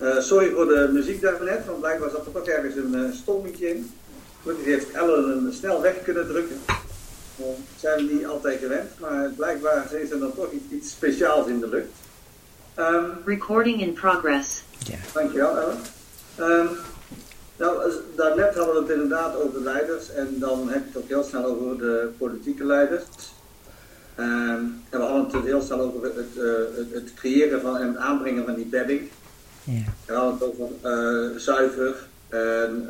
Sorry voor de muziek daarnet, want blijkbaar zat er toch ergens een stommetje in. Goed, die heeft Ellen snel weg kunnen drukken. Dat zijn we niet altijd gewend, maar blijkbaar is er dan toch iets speciaals in de lucht. Recording in progress. Ja. Dankjewel, Ellen. Daarnet hadden we het inderdaad over leiders en dan heb je het ook heel snel over de politieke leiders. En we hadden het heel snel over het creëren van en het aanbrengen van die bedding. Ja. We hadden het over zuiver en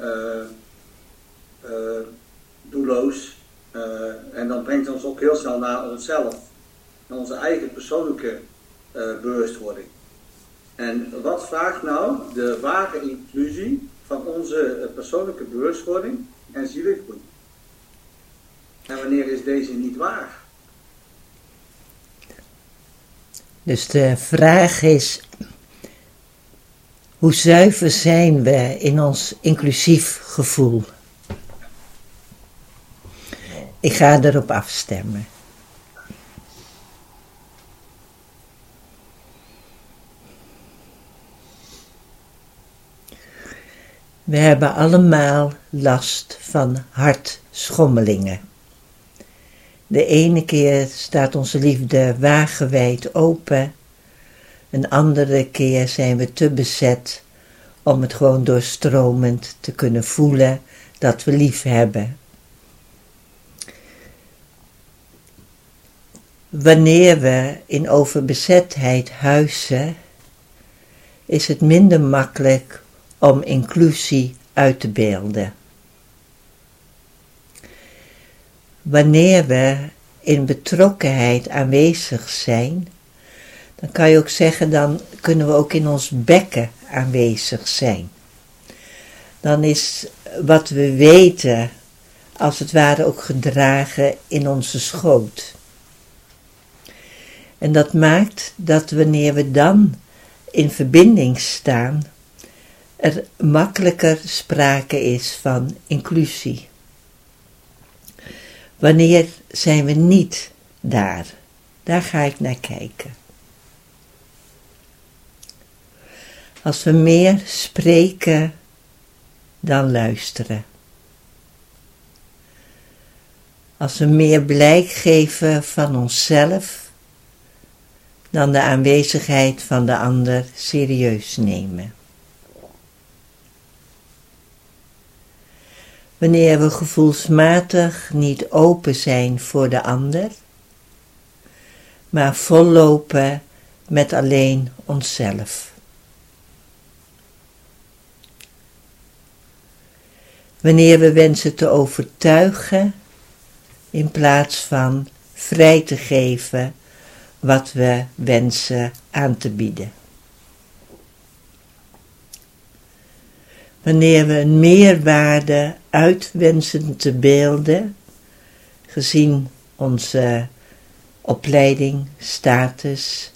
doelloos. En dan brengt het ons ook heel snel naar onszelf, naar onze eigen persoonlijke bewustwording. En wat vraagt nou de ware inclusie van onze persoonlijke bewustwording en zielegroei? En wanneer is deze niet waar? Dus de vraag is, hoe zuiver zijn we in ons inclusief gevoel? Ik ga erop afstemmen. We hebben allemaal last van hartschommelingen. De ene keer staat onze liefde wagenwijd open. Een andere keer zijn we te bezet om het gewoon doorstromend te kunnen voelen dat we lief hebben. Wanneer we in overbezetheid huizen, is het minder makkelijk om inclusie uit te beelden. Wanneer we in betrokkenheid aanwezig zijn, dan kan je ook zeggen, dan kunnen we ook in ons bekken aanwezig zijn. Dan is wat we weten, als het ware ook gedragen in onze schoot. En dat maakt dat wanneer we dan in verbinding staan, er makkelijker sprake is van inclusie. Wanneer zijn we niet daar? Daar ga ik naar kijken. Als we meer spreken dan luisteren. Als we meer blijk geven van onszelf dan de aanwezigheid van de ander serieus nemen. Wanneer we gevoelsmatig niet open zijn voor de ander, maar vollopen met alleen onszelf. Wanneer we wensen te overtuigen, in plaats van vrij te geven wat we wensen aan te bieden. Wanneer we een meerwaarde uit wensen te beelden, gezien onze opleiding, status,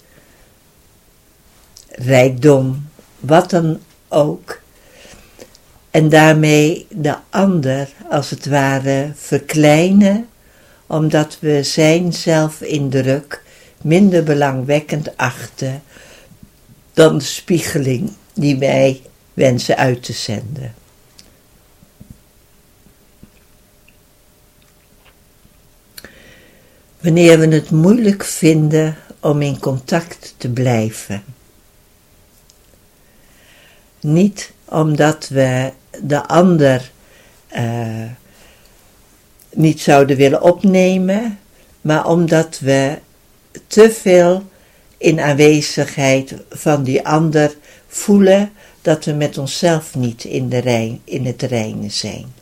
rijkdom, wat dan ook, en daarmee de ander als het ware verkleinen, omdat we zijn zelfindruk minder belangwekkend achten dan de spiegeling die wij wensen uit te zenden. Wanneer we het moeilijk vinden om in contact te blijven. Niet omdat we de ander niet zouden willen opnemen, maar omdat we te veel in aanwezigheid van die ander voelen dat we met onszelf niet in het reine zijn.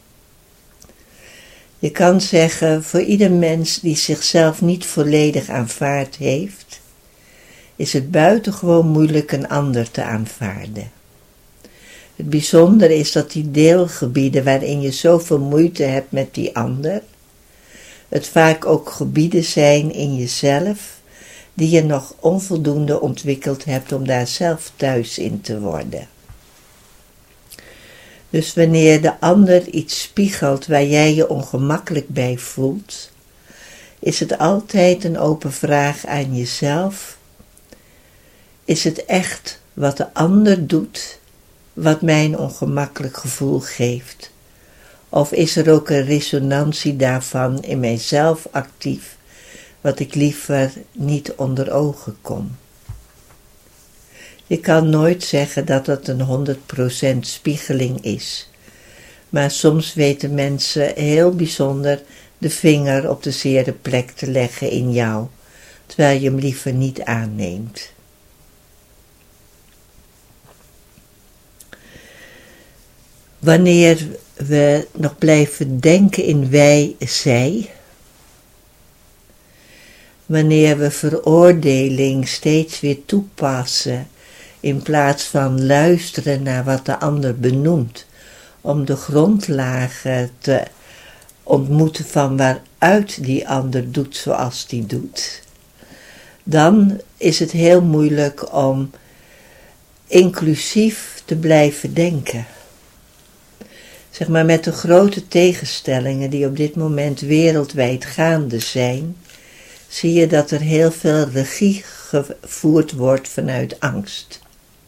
Je kan zeggen, voor ieder mens die zichzelf niet volledig aanvaard heeft, is het buitengewoon moeilijk een ander te aanvaarden. Het bijzondere is dat die deelgebieden waarin je zoveel moeite hebt met die ander, het vaak ook gebieden zijn in jezelf die je nog onvoldoende ontwikkeld hebt om daar zelf thuis in te worden. Dus wanneer de ander iets spiegelt waar jij je ongemakkelijk bij voelt, is het altijd een open vraag aan jezelf. Is het echt wat de ander doet wat mij een ongemakkelijk gevoel geeft? Of is er ook een resonantie daarvan in mijzelf actief, wat ik liever niet onder ogen kom? Je kan nooit zeggen dat het een 100% spiegeling is, maar soms weten mensen heel bijzonder de vinger op de zere plek te leggen in jou, terwijl je hem liever niet aanneemt. Wanneer we nog blijven denken in wij, zij, wanneer we veroordeling steeds weer toepassen in plaats van luisteren naar wat de ander benoemt, om de grondlagen te ontmoeten van waaruit die ander doet zoals die doet, dan is het heel moeilijk om inclusief te blijven denken. Zeg maar, met de grote tegenstellingen die op dit moment wereldwijd gaande zijn, zie je dat er heel veel regie gevoerd wordt vanuit angst.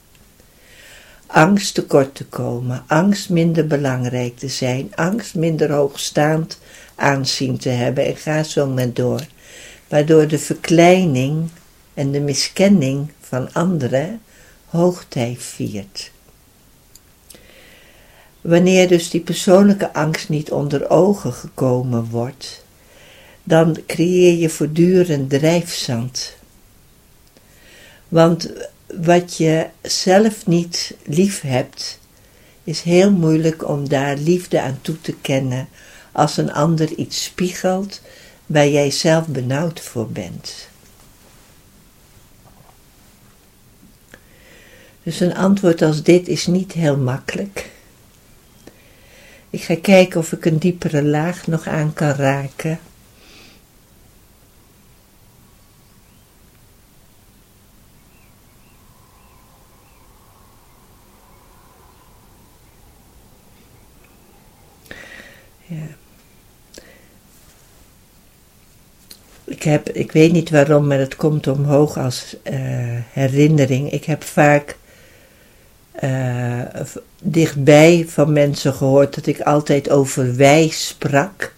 Angst tekort te komen, angst minder belangrijk te zijn, angst minder hoogstaand aanzien te hebben en ga zo maar door. Waardoor de verkleining en de miskenning van anderen hoogtij viert. Wanneer dus die persoonlijke angst niet onder ogen gekomen wordt, dan creëer je voortdurend drijfzand. Want wat je zelf niet lief hebt, is heel moeilijk om daar liefde aan toe te kennen als een ander iets spiegelt waar jij zelf benauwd voor bent. Dus een antwoord als dit is niet heel makkelijk. Ik ga kijken of ik een diepere laag nog aan kan raken. Ja. Ik weet niet waarom, maar het komt omhoog als herinnering. Ik heb vaak dichtbij van mensen gehoord dat ik altijd over wij sprak,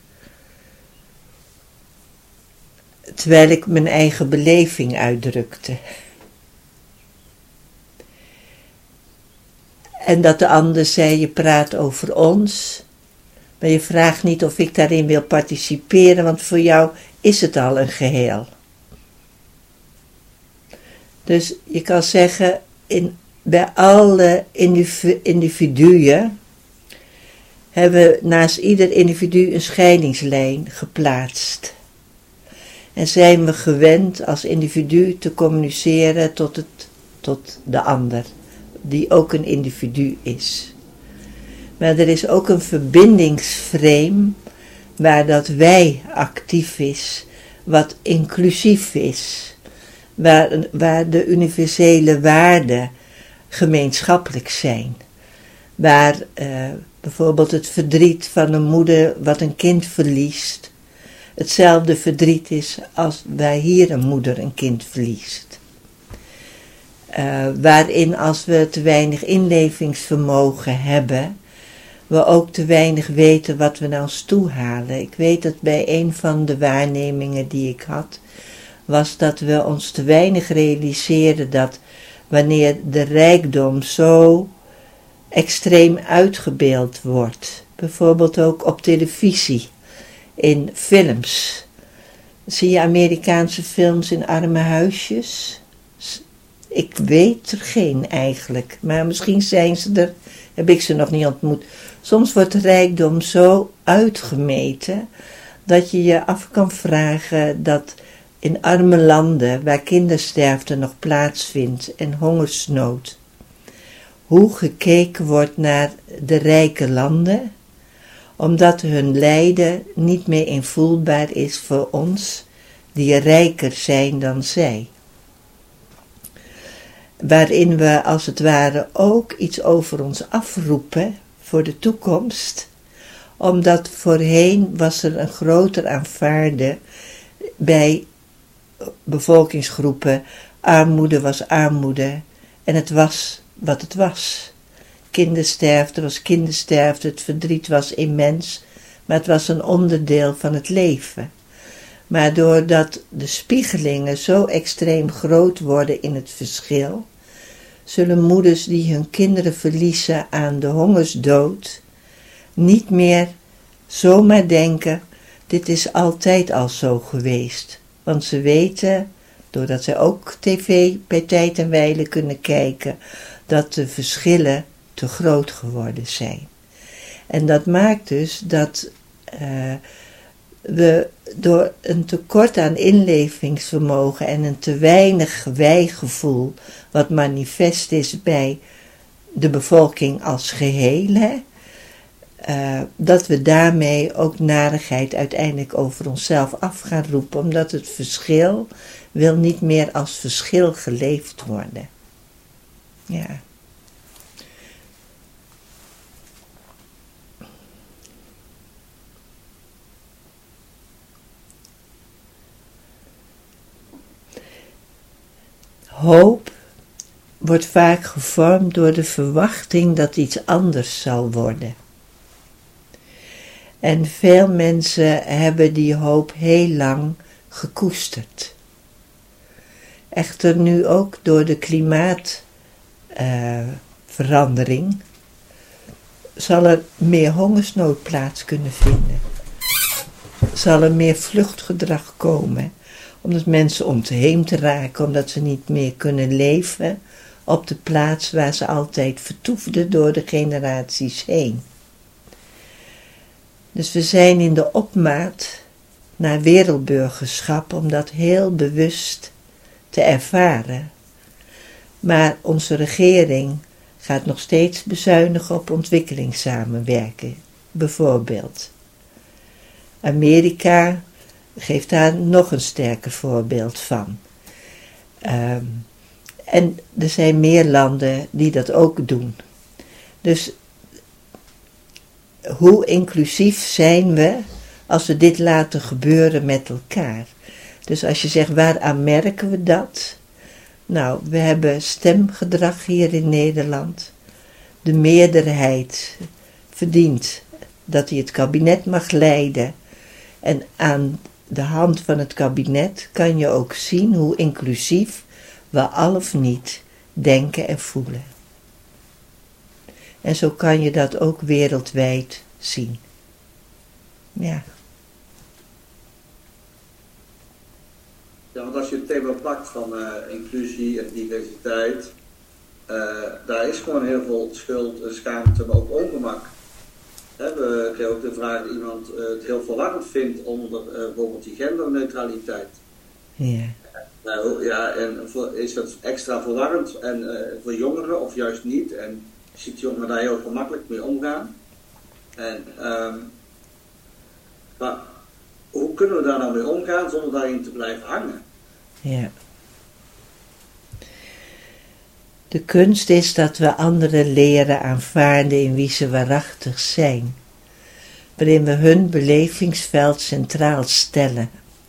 terwijl ik mijn eigen beleving uitdrukte. En dat de ander zei, je praat over ons, maar je vraagt niet of ik daarin wil participeren, want voor jou is het al een geheel. Dus je kan zeggen, bij alle individuen hebben we naast ieder individu een scheidingslijn geplaatst. En zijn we gewend als individu te communiceren tot de ander, die ook een individu is. Maar er is ook een verbindingsframe waar dat wij actief is, wat inclusief is, waar de universele waarden gemeenschappelijk zijn. Waar bijvoorbeeld het verdriet van een moeder wat een kind verliest, hetzelfde verdriet is als waar hier een moeder een kind verliest. Waarin als we te weinig inlevingsvermogen hebben, we ook te weinig weten wat we naar ons toe halen. Ik weet dat bij een van de waarnemingen die ik had, was dat we ons te weinig realiseerden dat wanneer de rijkdom zo extreem uitgebeeld wordt, bijvoorbeeld ook op televisie, in films. Zie je Amerikaanse films in arme huisjes? Ik weet er geen eigenlijk, maar misschien zijn ze er, heb ik ze nog niet ontmoet. Soms wordt rijkdom zo uitgemeten dat je je af kan vragen dat in arme landen waar kindersterfte nog plaatsvindt en hongersnood, hoe gekeken wordt naar de rijke landen, omdat hun lijden niet meer invoelbaar is voor ons, die rijker zijn dan zij. Waarin we als het ware ook iets over ons afroepen voor de toekomst, omdat voorheen was er een groter aanvaarden bij bevolkingsgroepen, armoede was armoede en het was wat het was. kindersterfte, was kindersterfte, het verdriet was immens, maar het was een onderdeel van het leven. Maar doordat de spiegelingen zo extreem groot worden in het verschil, zullen moeders die hun kinderen verliezen aan de hongersdood niet meer zomaar denken, dit is altijd al zo geweest. Want ze weten, doordat ze ook tv bij tijd en wijle kunnen kijken, dat de verschillen te groot geworden zijn. En dat maakt dus dat we door een tekort aan inlevingsvermogen en een te weinig wijgevoel, wat manifest is bij de bevolking als geheel, dat we daarmee ook narigheid uiteindelijk over onszelf af gaan roepen, omdat het verschil wil niet meer als verschil geleefd worden. Ja. Hoop wordt vaak gevormd door de verwachting dat iets anders zal worden. En veel mensen hebben die hoop heel lang gekoesterd. Echter nu ook door de klimaatverandering zal er meer hongersnood plaats kunnen vinden. Zal er meer vluchtgedrag komen, omdat mensen om te heen te raken, omdat ze niet meer kunnen leven op de plaats waar ze altijd vertoefden door de generaties heen. Dus we zijn in de opmaat naar wereldburgerschap om dat heel bewust te ervaren. Maar onze regering gaat nog steeds bezuinigen op ontwikkelingssamenwerking, bijvoorbeeld. Amerika geeft daar nog een sterker voorbeeld van. En er zijn meer landen die dat ook doen. Dus hoe inclusief zijn we als we dit laten gebeuren met elkaar? Dus als je zegt, waaraan merken we dat? Nou, we hebben stemgedrag hier in Nederland. De meerderheid verdient dat hij het kabinet mag leiden. En aan de hand van het kabinet kan je ook zien hoe inclusief we al of niet denken en voelen. En zo kan je dat ook wereldwijd zien. Ja. Ja, want als je het thema pakt van inclusie en diversiteit, daar is gewoon heel veel schuld en schaamte, maar ook ongemak. We kregen ook de vraag dat iemand het heel verwarrend vindt onder bijvoorbeeld die genderneutraliteit. Ja. Nou ja, en is dat extra verwarrend en voor jongeren of juist niet? En ziet jongeren daar heel gemakkelijk mee omgaan? En maar hoe kunnen we daar nou mee omgaan zonder daarin te blijven hangen? Ja. De kunst is dat we anderen leren aanvaarden in wie ze waarachtig zijn, waarin we hun belevingsveld centraal stellen.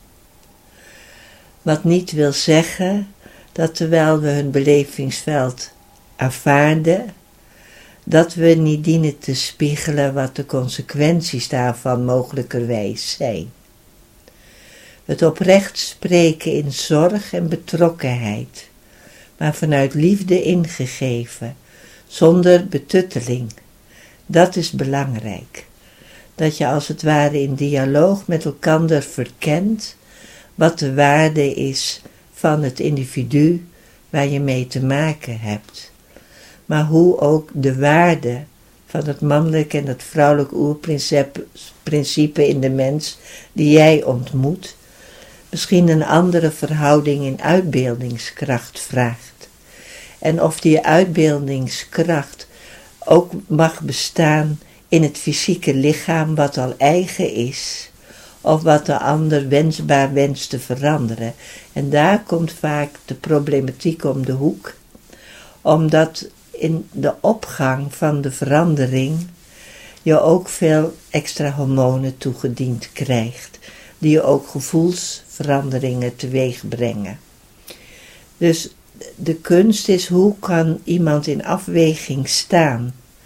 Wat niet wil zeggen dat terwijl we hun belevingsveld aanvaarden, dat we niet dienen te spiegelen wat de consequenties daarvan mogelijkerwijs zijn. Het oprecht spreken in zorg en betrokkenheid, maar vanuit liefde ingegeven, zonder betutteling. Dat is belangrijk. Dat je als het ware in dialoog met elkaar verkent wat de waarde is van het individu waar je mee te maken hebt. Maar hoe ook de waarde van het mannelijk en het vrouwelijk oerprincipe in de mens die jij ontmoet, misschien een andere verhouding in uitbeeldingskracht vraagt. En of die uitbeeldingskracht ook mag bestaan in het fysieke lichaam wat al eigen is, of wat de ander wensbaar wenst te veranderen. En daar komt vaak de problematiek om de hoek, omdat in de opgang van de verandering je ook veel extra hormonen toegediend krijgt, die je ook gevoelsveranderingen teweeg brengen. Dus de kunst is, hoe kan iemand in afweging staan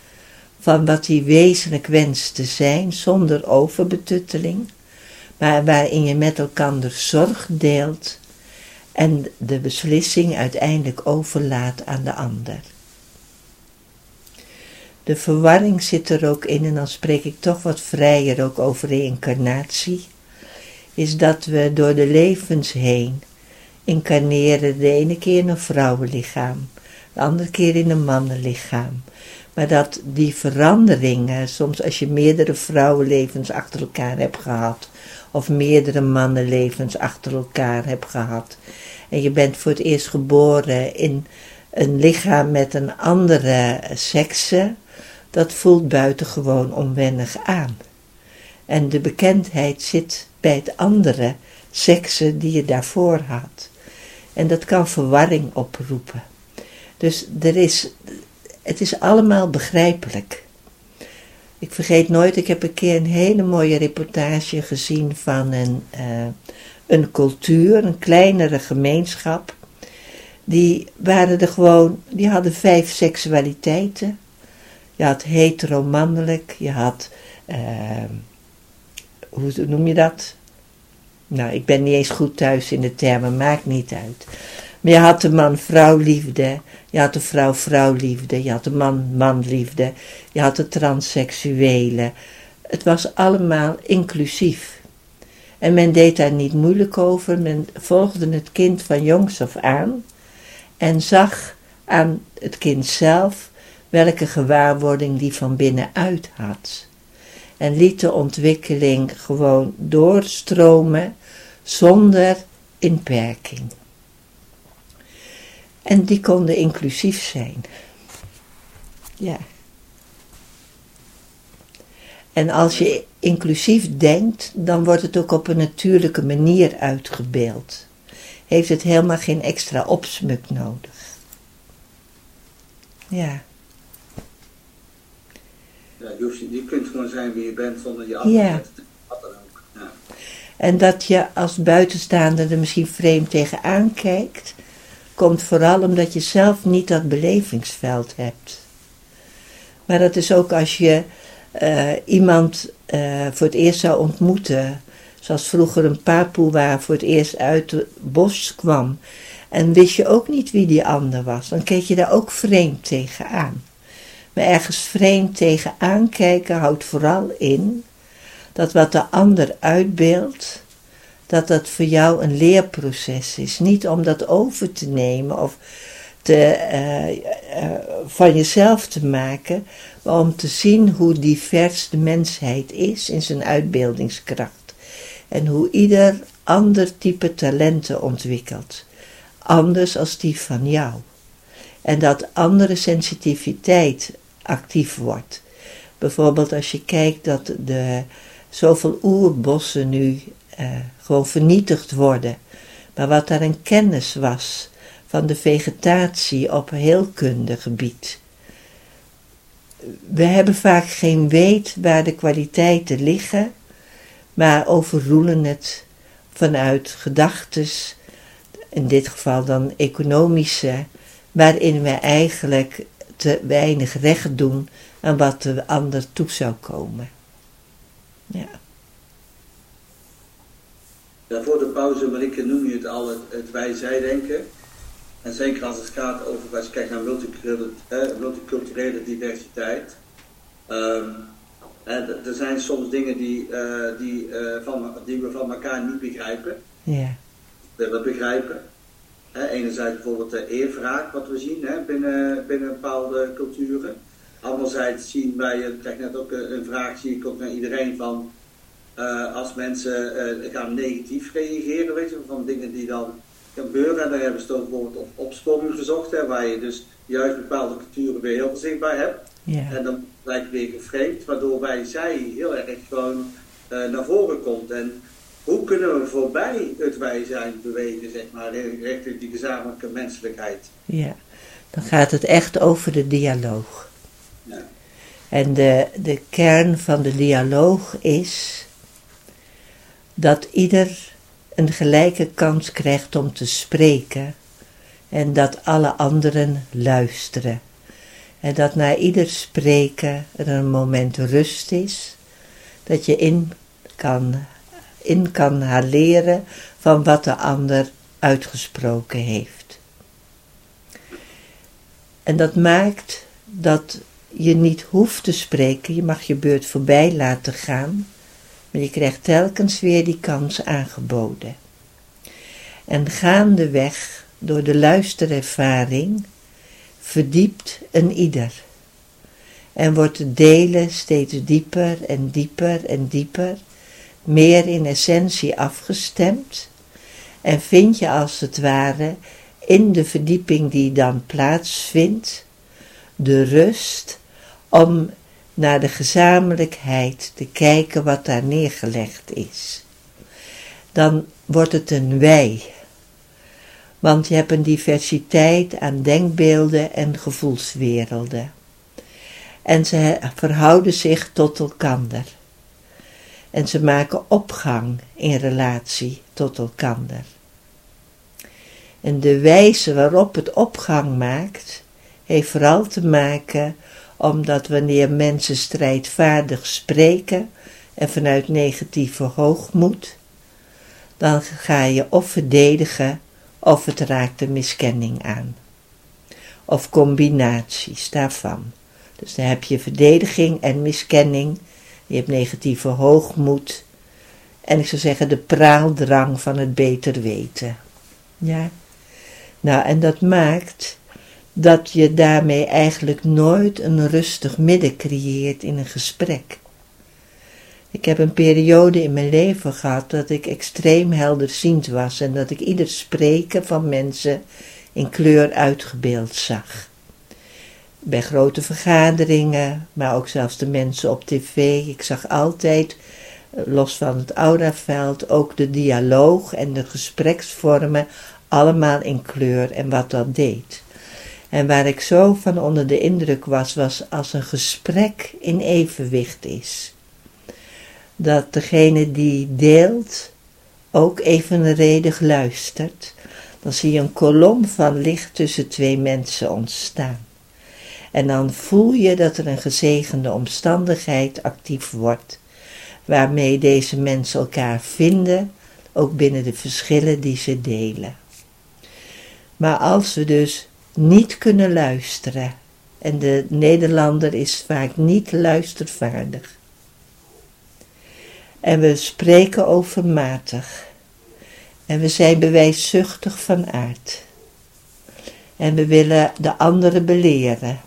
van wat hij wezenlijk wenst te zijn, zonder overbetutteling, maar waarin je met elkaar zorg deelt en de beslissing uiteindelijk overlaat aan de ander. De verwarring zit er ook in, en dan spreek ik toch wat vrijer ook over reïncarnatie, is dat we door de levens heen incarneren, de ene keer in een vrouwenlichaam, de andere keer in een mannenlichaam. Maar dat die veranderingen, soms als je meerdere vrouwenlevens achter elkaar hebt gehad, of meerdere mannenlevens achter elkaar hebt gehad, en je bent voor het eerst geboren in een lichaam met een andere sekse, dat voelt buitengewoon onwennig aan. En de bekendheid zit bij het andere sekse die je daarvoor had. En dat kan verwarring oproepen. Dus het is allemaal begrijpelijk. Ik vergeet nooit, ik heb een keer een hele mooie reportage gezien van een cultuur, een kleinere gemeenschap. Die hadden 5 seksualiteiten. Je had hetero-mannelijk, je had, hoe noem je dat? Nou, ik ben niet eens goed thuis in de termen, maakt niet uit. Maar je had de man-vrouw-liefde, je had de vrouw-vrouw-liefde, je had de man-man-liefde, je had de transseksuele. Het was allemaal inclusief. En men deed daar niet moeilijk over, men volgde het kind van jongs af aan en zag aan het kind zelf welke gewaarwording die van binnenuit had. En liet de ontwikkeling gewoon doorstromen zonder inperking. En die konden inclusief zijn. Ja. En als je inclusief denkt, dan wordt het ook op een natuurlijke manier uitgebeeld. Heeft het helemaal geen extra opsmuk nodig. Ja. Ja, je kunt gewoon zijn wie je bent zonder je af te wat dan ook. Ja. En dat je als buitenstaander er misschien vreemd tegenaan kijkt, komt vooral omdat je zelf niet dat belevingsveld hebt. Maar dat is ook als je iemand voor het eerst zou ontmoeten, zoals vroeger een papoea voor het eerst uit het bos kwam, en wist je ook niet wie die ander was, dan keek je daar ook vreemd tegenaan. Maar ergens vreemd tegenaan kijken houdt vooral in dat wat de ander uitbeeldt, dat voor jou een leerproces is. Niet om dat over te nemen of van jezelf te maken, maar om te zien hoe divers de mensheid is in zijn uitbeeldingskracht. En hoe ieder ander type talenten ontwikkelt. Anders als die van jou. En dat andere sensitiviteit actief wordt. Bijvoorbeeld als je kijkt dat zoveel oerbossen nu gewoon vernietigd worden. Maar wat daar een kennis was van de vegetatie op heelkundegebied. We hebben vaak geen weet waar de kwaliteiten liggen, maar overroelen het vanuit gedachtes, in dit geval dan economische, waarin we eigenlijk te weinig recht doen aan wat de ander toe zou komen. Ja. Ja, voor de pauze, Marieke, noem je het al het wij-zij-denken. En zeker als het gaat over, als je kijkt naar multiculturele diversiteit. Er zijn soms dingen die we van elkaar niet begrijpen. Ja. We begrijpen. Enerzijds bijvoorbeeld de eerwraak, wat we zien binnen bepaalde culturen. Anderzijds zien wij, ik krijg net ook een vraag, zie ik ook naar iedereen van, als mensen gaan negatief reageren, weet je, van dingen die dan gebeuren. En daar hebben ze toch bijvoorbeeld op opsporing gezocht, waar je dus juist bepaalde culturen weer heel zichtbaar hebt. Ja. En dan lijkt weer geframed, waardoor zij heel erg gewoon naar voren komt. En hoe kunnen we voorbij het wij zijn bewegen, zeg maar, richting die gezamenlijke menselijkheid? Ja, dan gaat het echt over de dialoog. Ja. En de kern van de dialoog is dat ieder een gelijke kans krijgt om te spreken en dat alle anderen luisteren. En dat na ieder spreken er een moment rust is, dat je in kan leren van wat de ander uitgesproken heeft. En dat maakt dat je niet hoeft te spreken, je mag je beurt voorbij laten gaan, maar je krijgt telkens weer die kans aangeboden. En gaandeweg, door de luisterervaring, verdiept een ieder. En wordt het delen steeds dieper en dieper en dieper, meer in essentie afgestemd. En vind je als het ware, in de verdieping die dan plaatsvindt, de rust om naar de gezamenlijkheid te kijken wat daar neergelegd is. Dan wordt het een wij. Want je hebt een diversiteit aan denkbeelden en gevoelswerelden. En ze verhouden zich tot elkander. En ze maken opgang in relatie tot elkander. En de wijze waarop het opgang maakt, heeft vooral te maken omdat wanneer mensen strijdvaardig spreken en vanuit negatieve hoogmoed, dan ga je of verdedigen of het raakt de miskenning aan. Of combinaties daarvan. Dus dan heb je verdediging en miskenning, je hebt negatieve hoogmoed en ik zou zeggen de praaldrang van het beter weten. Ja. Nou, en dat maakt dat je daarmee eigenlijk nooit een rustig midden creëert in een gesprek. Ik heb een periode in mijn leven gehad dat ik extreem helderziend was en dat ik ieder spreken van mensen in kleur uitgebeeld zag. Bij grote vergaderingen, maar ook zelfs de mensen op tv. Ik zag altijd, los van het auraveld, ook de dialoog en de gespreksvormen allemaal in kleur en wat dat deed. En waar ik zo van onder de indruk was als een gesprek in evenwicht is. Dat degene die deelt ook evenredig luistert. Dan zie je een kolom van licht tussen twee mensen ontstaan. En dan voel je dat er een gezegende omstandigheid actief wordt, waarmee deze mensen elkaar vinden, ook binnen de verschillen die ze delen. Maar als we dus niet kunnen luisteren, en de Nederlander is vaak niet luistervaardig, en we spreken overmatig, en we zijn bewijszuchtig van aard, en we willen de anderen beleren,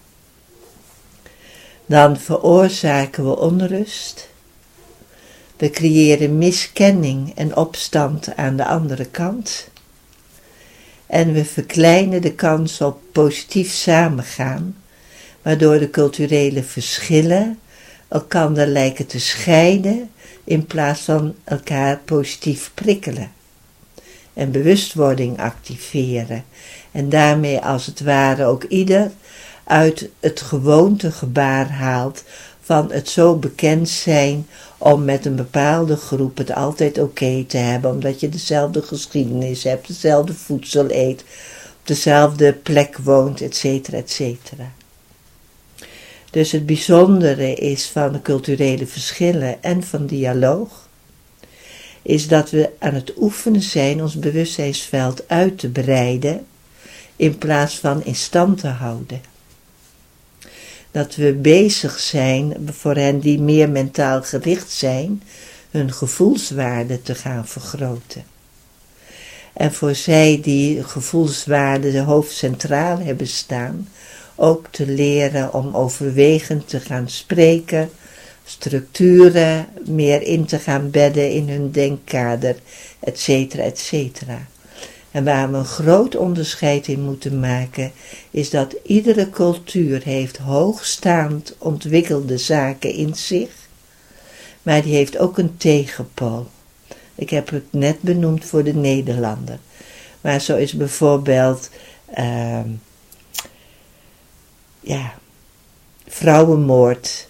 dan veroorzaken we onrust, we creëren miskenning en opstand aan de andere kant, en we verkleinen de kans op positief samengaan, waardoor de culturele verschillen elkaar lijken te scheiden in plaats van elkaar positief prikkelen en bewustwording activeren en daarmee als het ware ook ieder uit het gewoontegebaar haalt van het zo bekend zijn om met een bepaalde groep het altijd oké te hebben, omdat je dezelfde geschiedenis hebt, dezelfde voedsel eet, op dezelfde plek woont, etcetera, etcetera. Dus het bijzondere is van de culturele verschillen en van dialoog, is dat we aan het oefenen zijn ons bewustzijnsveld uit te breiden, in plaats van in stand te houden. Dat we bezig zijn, voor hen die meer mentaal gericht zijn, hun gevoelswaarde te gaan vergroten. En voor zij die gevoelswaarde de hoofdcentraal hebben staan, ook te leren om overwegend te gaan spreken, structuren meer in te gaan bedden in hun denkkader, etcetera, etcetera. En waar we een groot onderscheid in moeten maken, is dat iedere cultuur heeft hoogstaand ontwikkelde zaken in zich, maar die heeft ook een tegenpool. Ik heb het net benoemd voor de Nederlander. Maar zo is bijvoorbeeld vrouwenmoord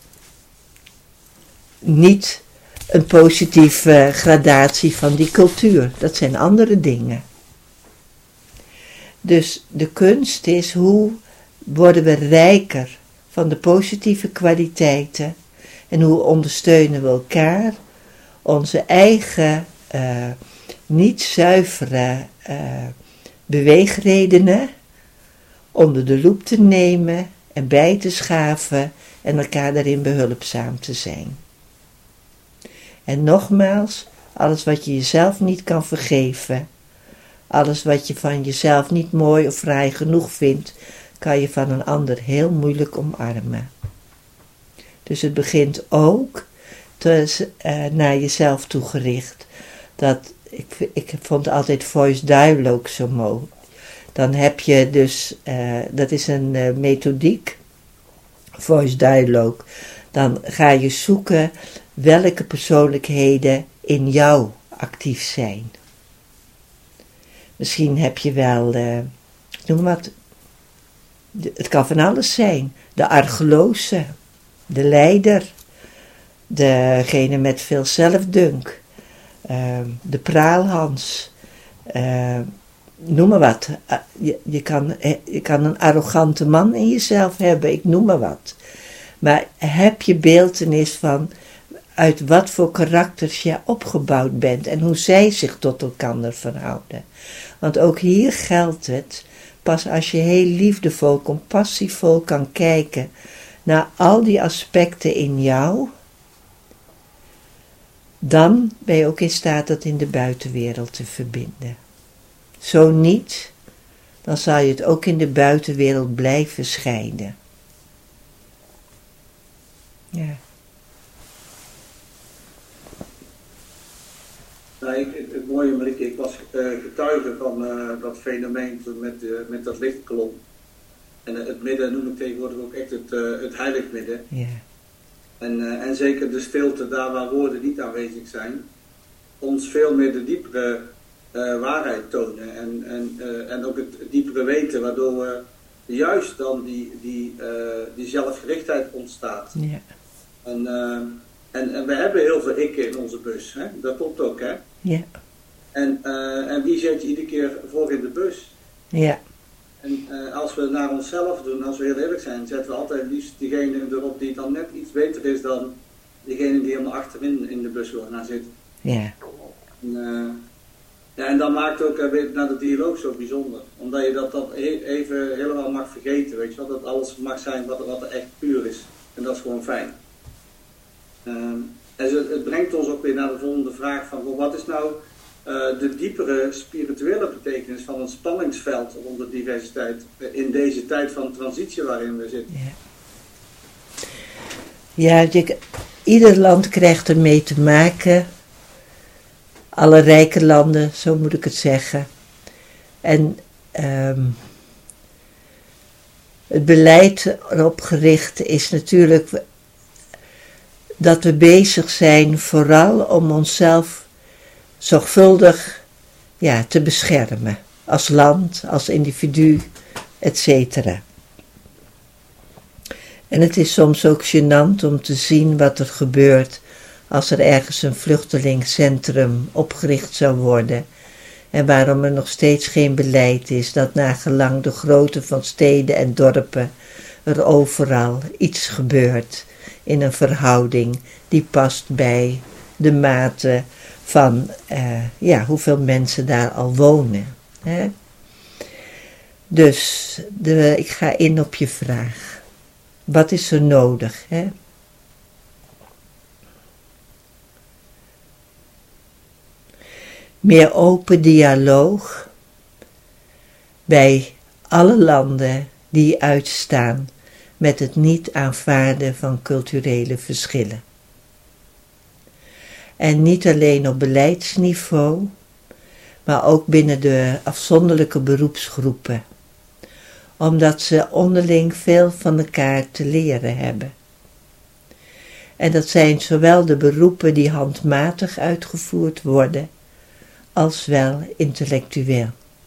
niet een positieve gradatie van die cultuur. Dat zijn andere dingen. Dus de kunst is, hoe worden we rijker van de positieve kwaliteiten en hoe ondersteunen we elkaar onze eigen niet zuivere beweegredenen onder de loep te nemen en bij te schaven en elkaar daarin behulpzaam te zijn. En nogmaals, alles wat je jezelf niet kan vergeven, alles wat je van jezelf niet mooi of fraai genoeg vindt, kan je van een ander heel moeilijk omarmen. Dus het begint ook naar jezelf toegericht. Ik vond altijd voice dialogue zo mooi. Dan heb je dus, dat is een methodiek, voice dialogue. Dan ga je zoeken welke persoonlijkheden in jou actief zijn. Misschien heb je wel, noem wat, het kan van alles zijn. De argeloze, de leider, degene met veel zelfdunk, de praalhans, noem maar wat. Je kan een arrogante man in jezelf hebben, ik noem maar wat. Maar heb je beeltenis van uit wat voor karakters je opgebouwd bent en hoe zij zich tot elkaar verhouden. Want ook hier geldt het, pas als je heel liefdevol, compassievol kan kijken naar al die aspecten in jou, dan ben je ook in staat dat in de buitenwereld te verbinden. Zo niet, dan zal je het ook in de buitenwereld blijven scheiden. Ja. Nou, het mooie, Marieke, ik was getuige van dat fenomeen met dat lichtkolom. En het midden noem ik tegenwoordig ook echt het heilig midden. Ja. En zeker de stilte, daar waar woorden niet aanwezig zijn, ons veel meer de diepere waarheid tonen. En ook het diepere weten, waardoor we juist dan die zelfgerichtheid ontstaat. Ja. En we hebben heel veel ikken in onze bus, hè? Dat klopt ook, hè? Ja. En wie zet je iedere keer voor in de bus? Ja. En als we naar onszelf doen, als we heel eerlijk zijn, zetten we altijd liefst diegene erop die dan net iets beter is dan diegene die helemaal achterin in de bus wil gaan zitten. Ja. En dan maakt ook de dialoog zo bijzonder. Omdat je dat even helemaal mag vergeten, weet je wel. Dat alles mag zijn wat er echt puur is. En dat is gewoon fijn. En het brengt ons ook weer naar de volgende vraag van, wat is nou de diepere spirituele betekenis van een spanningsveld onder diversiteit in deze tijd van transitie waarin we zitten? Ja, ieder land krijgt ermee te maken. Alle rijke landen, zo moet ik het zeggen. En het beleid erop gericht is natuurlijk dat we bezig zijn vooral om onszelf zorgvuldig te beschermen. Als land, als individu, etc. En het is soms ook gênant om te zien wat er gebeurt als er ergens een vluchtelingencentrum opgericht zou worden. En waarom er nog steeds geen beleid is dat nagelang de grootte van steden en dorpen er overal iets gebeurt in een verhouding die past bij de mate van hoeveel mensen daar al wonen. Hè? Dus ik ga in op je vraag. Wat is er nodig? Hè? Meer open dialoog bij alle landen die uitstaan met het niet aanvaarden van culturele verschillen. En niet alleen op beleidsniveau, maar ook binnen de afzonderlijke beroepsgroepen, omdat ze onderling veel van elkaar te leren hebben. En dat zijn zowel de beroepen die handmatig uitgevoerd worden, als wel intellectueel.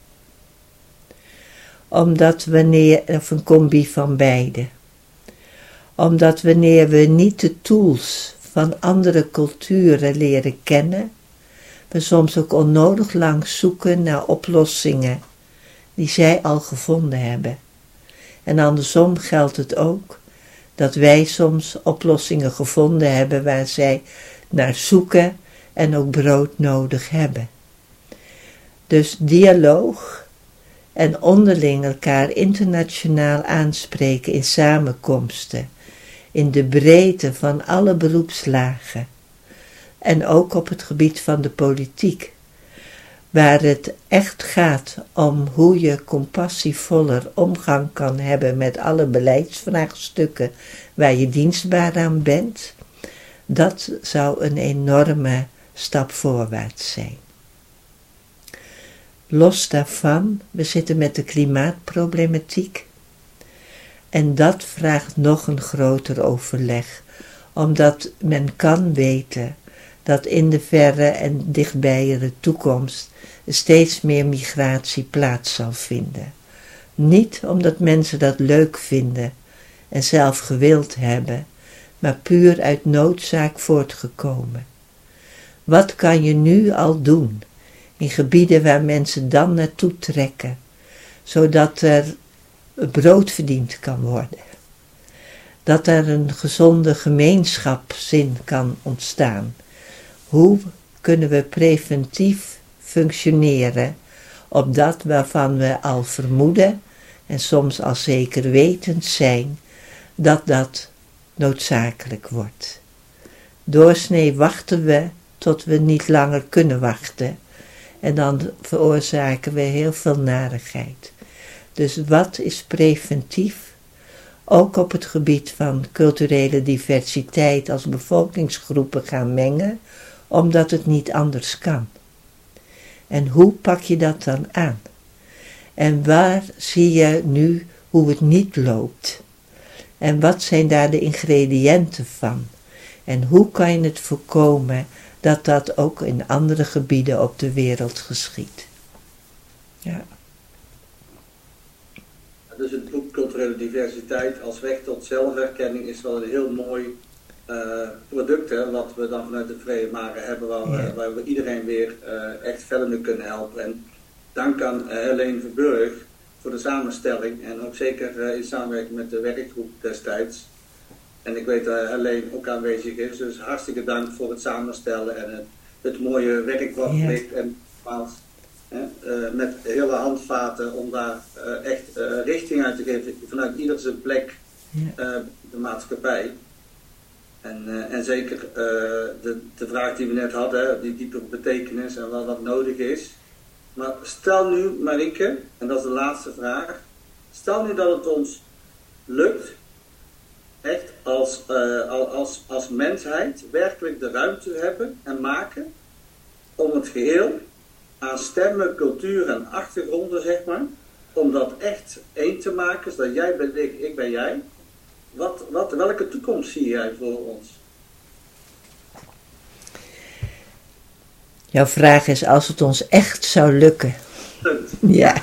Of een combi van beide. Omdat wanneer we niet de tools van andere culturen leren kennen, we soms ook onnodig lang zoeken naar oplossingen die zij al gevonden hebben. En andersom geldt het ook dat wij soms oplossingen gevonden hebben waar zij naar zoeken en ook brood nodig hebben. Dus dialoog en onderling elkaar internationaal aanspreken in samenkomsten, in de breedte van alle beroepslagen en ook op het gebied van de politiek, waar het echt gaat om hoe je compassievoller omgang kan hebben met alle beleidsvraagstukken waar je dienstbaar aan bent, dat zou een enorme stap voorwaarts zijn. Los daarvan, we zitten met de klimaatproblematiek en dat vraagt nog een groter overleg, omdat men kan weten dat in de verre en dichtbijere toekomst steeds meer migratie plaats zal vinden. Niet omdat mensen dat leuk vinden en zelf gewild hebben, maar puur uit noodzaak voortgekomen. Wat kan je nu al doen in gebieden waar mensen dan naartoe trekken, zodat er brood verdiend kan worden? Dat er een gezonde gemeenschapszin kan ontstaan. Hoe kunnen we preventief functioneren op dat waarvan we al vermoeden en soms al zeker wetend zijn dat dat noodzakelijk wordt. Doorsnee wachten we tot we niet langer kunnen wachten en dan veroorzaken we heel veel narigheid. Dus wat is preventief? Ook op het gebied van culturele diversiteit als bevolkingsgroepen gaan mengen, omdat het niet anders kan. En hoe pak je dat dan aan? En waar zie je nu hoe het niet loopt? En wat zijn daar de ingrediënten van? En hoe kan je het voorkomen dat dat ook in andere gebieden op de wereld geschiedt? Ja. Dus het boek Culturele Diversiteit als weg tot zelfherkenning is wel een heel mooi product, hè, wat we dan vanuit de Vrije Mare hebben, waar we iedereen weer echt verder mee kunnen helpen. En dank aan Helene Verburg voor de samenstelling en ook zeker in samenwerking met de werkgroep destijds. En ik weet dat Helene ook aanwezig is, dus hartstikke dank voor het samenstellen en het mooie werk wat ligt en met hele handvaten om daar echt richting uit te geven vanuit ieder zijn plek de maatschappij. En zeker de vraag die we net hadden, die diepe betekenis en wat nodig is. Maar stel nu, Marieke, en dat is de laatste vraag, stel nu dat het ons lukt, echt als mensheid, werkelijk de ruimte hebben en maken om het geheel aan stemmen, cultuur en achtergronden, zeg maar, om dat echt één te maken, zodat jij bent ik ben jij. Welke toekomst zie jij voor ons? Jouw vraag is als het ons echt zou lukken. Ja.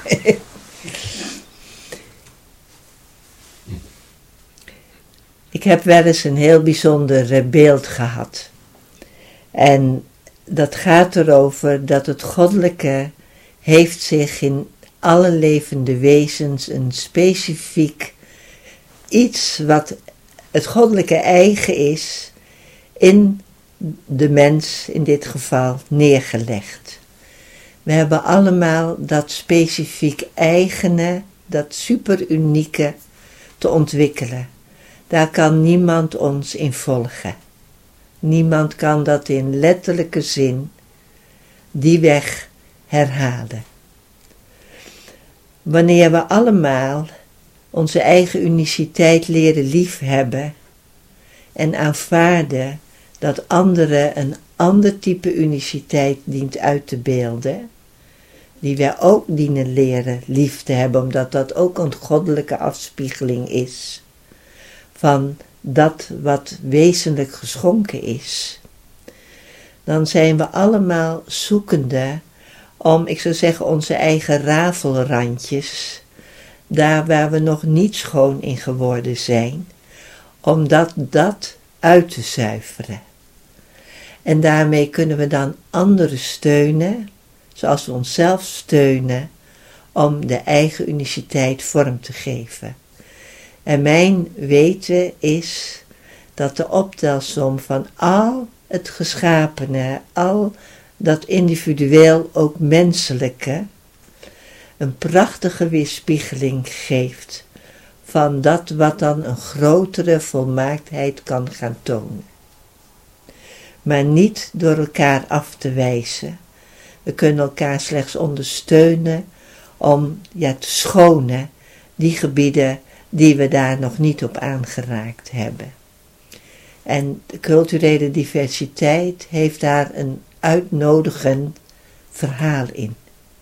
Ik heb wel eens een heel bijzonder beeld gehad. En dat gaat erover dat het goddelijke heeft zich in alle levende wezens een specifiek iets wat het goddelijke eigen is in de mens in dit geval neergelegd. We hebben allemaal dat specifiek eigene, dat superunieke te ontwikkelen. Daar kan niemand ons in volgen. Niemand kan dat in letterlijke zin die weg herhalen. Wanneer we allemaal onze eigen uniciteit leren liefhebben en aanvaarden dat anderen een ander type uniciteit dient uit te beelden, die wij ook dienen leren lief te hebben, omdat dat ook een goddelijke afspiegeling is van dat wat wezenlijk geschonken is, dan zijn we allemaal zoekende om, ik zou zeggen, onze eigen rafelrandjes, daar waar we nog niet schoon in geworden zijn, om dat uit te zuiveren. En daarmee kunnen we dan anderen steunen, zoals we onszelf steunen, om de eigen uniciteit vorm te geven. En mijn weten is dat de optelsom van al het geschapene, al dat individueel ook menselijke, een prachtige weerspiegeling geeft van dat wat dan een grotere volmaaktheid kan gaan tonen. Maar niet door elkaar af te wijzen. We kunnen elkaar slechts ondersteunen om te schonen die gebieden die we daar nog niet op aangeraakt hebben. En de culturele diversiteit heeft daar een uitnodigend verhaal in.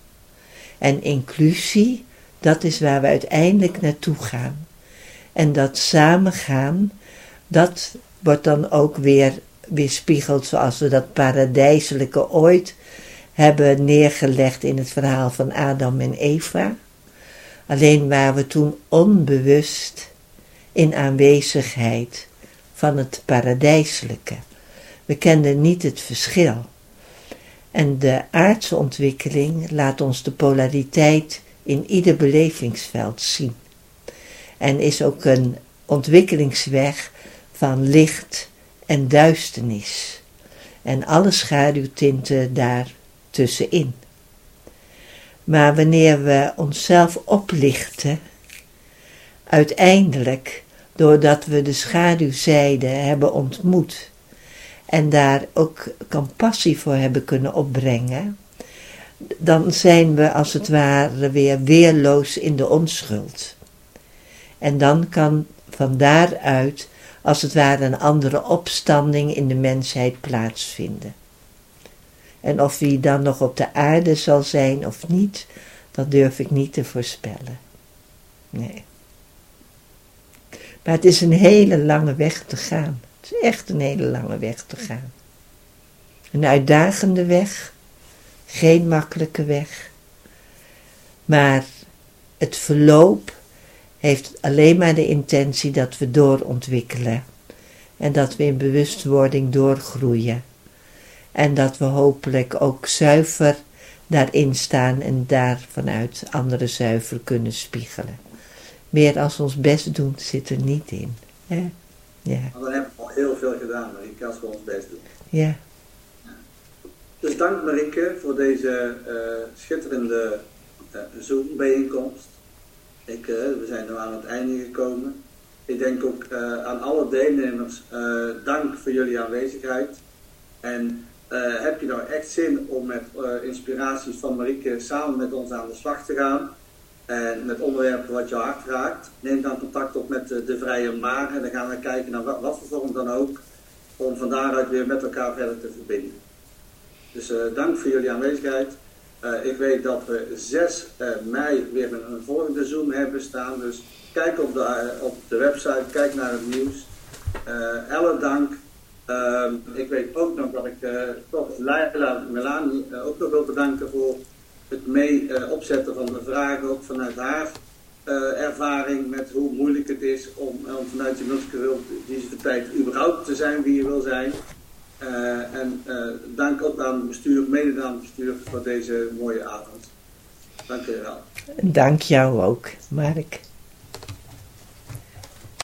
En inclusie, dat is waar we uiteindelijk naartoe gaan. En dat samengaan, dat wordt dan ook weer weerspiegeld zoals we dat paradijselijke ooit hebben neergelegd in het verhaal van Adam en Eva. Alleen waren we toen onbewust in aanwezigheid van het paradijselijke. We kenden niet het verschil. En de aardse ontwikkeling laat ons de polariteit in ieder belevingsveld zien. En is ook een ontwikkelingsweg van licht en duisternis. En alle schaduwtinten daar tussenin. Maar wanneer we onszelf oplichten, uiteindelijk, doordat we de schaduwzijde hebben ontmoet en daar ook compassie voor hebben kunnen opbrengen, dan zijn we als het ware weer weerloos in de onschuld. En dan kan van daaruit als het ware een andere opstanding in de mensheid plaatsvinden. En of die dan nog op de aarde zal zijn of niet, dat durf ik niet te voorspellen. Nee. Maar het is een hele lange weg te gaan. Het is echt een hele lange weg te gaan. Een uitdagende weg, geen makkelijke weg. Maar het verloop heeft alleen maar de intentie dat we doorontwikkelen. En dat we in bewustwording doorgroeien. En dat we hopelijk ook zuiver daarin staan en daar vanuit anderen zuiver kunnen spiegelen. Meer als ons best doen zit er niet in. Hè? Ja. Maar dan hebben we al heel veel gedaan, Marieke, als we ons best doen. Ja. Dus dank Marieke voor deze schitterende Zoom-bijeenkomst. We zijn nu aan het einde gekomen. Ik denk ook aan alle deelnemers, dank voor jullie aanwezigheid. En heb je nou echt zin om met inspiraties van Marieke samen met ons aan de slag te gaan? En met onderwerpen wat je hart raakt, neem dan contact op met de Vrije Maar. En dan gaan we kijken naar wat voor vorm dan ook, om van daaruit weer met elkaar verder te verbinden. Dus dank voor jullie aanwezigheid. Ik weet dat we 6 mei weer een volgende Zoom hebben staan. Dus kijk op de website, kijk naar het nieuws. Elle dank. Ik weet ook nog dat ik toch Leila Melani ook nog wil bedanken voor het opzetten van de vragen, ook vanuit haar ervaring met hoe moeilijk het is om vanuit die multiculturele diversiteit überhaupt te zijn wie je wil zijn. En dank ook aan het bestuur, mede aan het bestuur voor deze mooie avond. Dank je wel. Dank jou ook, Mark.